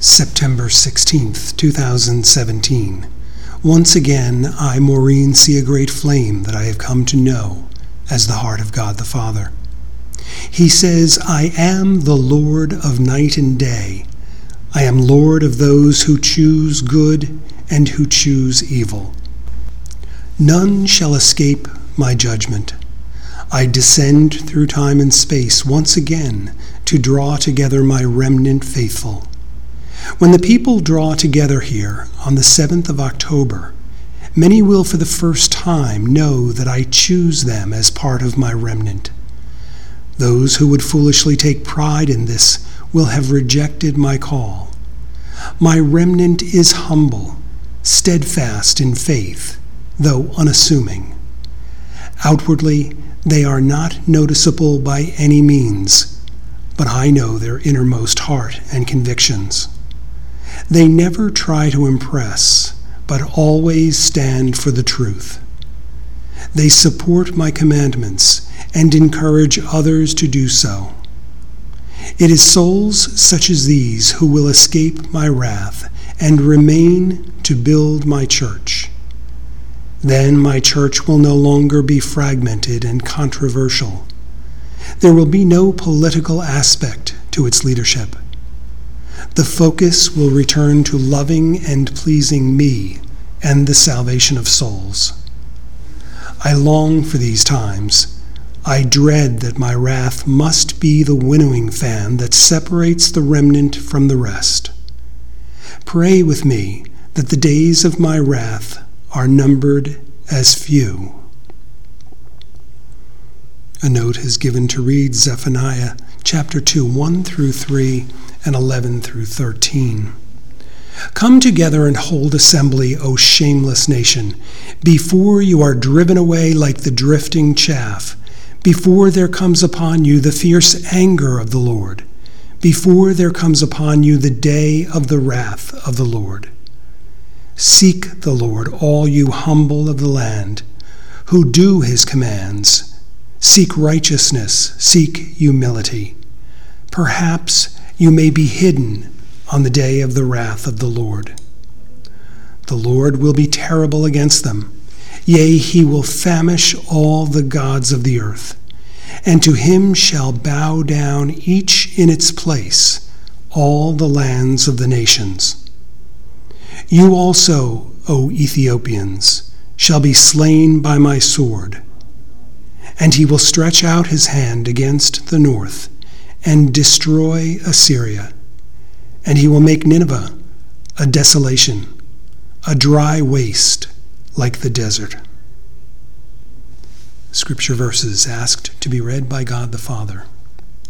September 16th, 2017. Once again, I, Maureen, see a great flame that I have come to know as the heart of God the Father. He says, I am the Lord of night and day. I am Lord of those who choose good and who choose evil. None shall escape my judgment. I descend through time and space once again to draw together my remnant faithful. When the people draw together here on the 7th of October, many will for the first time know that I choose them as part of my remnant. Those who would foolishly take pride in this will have rejected my call. My remnant is humble, steadfast in faith, though unassuming. Outwardly, they are not noticeable by any means, but I know their innermost heart and convictions. They never try to impress, but always stand for the truth. They support my commandments and encourage others to do so. It is souls such as these who will escape my wrath and remain to build my church. Then my church will no longer be fragmented and controversial. There will be no political aspect to its leadership. The focus will return to loving and pleasing me and the salvation of souls. I long for these times. I dread that my wrath must be the winnowing fan that separates the remnant from the rest. Pray with me that the days of my wrath are numbered as few. A note is given to read Zephaniah chapter 2, 1 through 3, and 11 through 13. Come together and hold assembly, O shameless nation, before you are driven away like the drifting chaff, before there comes upon you the fierce anger of the Lord, before there comes upon you the day of the wrath of the Lord. Seek the Lord, all you humble of the land, who do his commands. Seek righteousness, seek humility. Perhaps you may be hidden on the day of the wrath of the Lord. The Lord will be terrible against them. Yea, he will famish all the gods of the earth, and to him shall bow down each in its place, all the lands of the nations. You also, O Ethiopians, shall be slain by my sword. And he will stretch out his hand against the north and destroy Assyria. And he will make Nineveh a desolation, a dry waste like the desert. Scripture verses asked to be read by God the Father.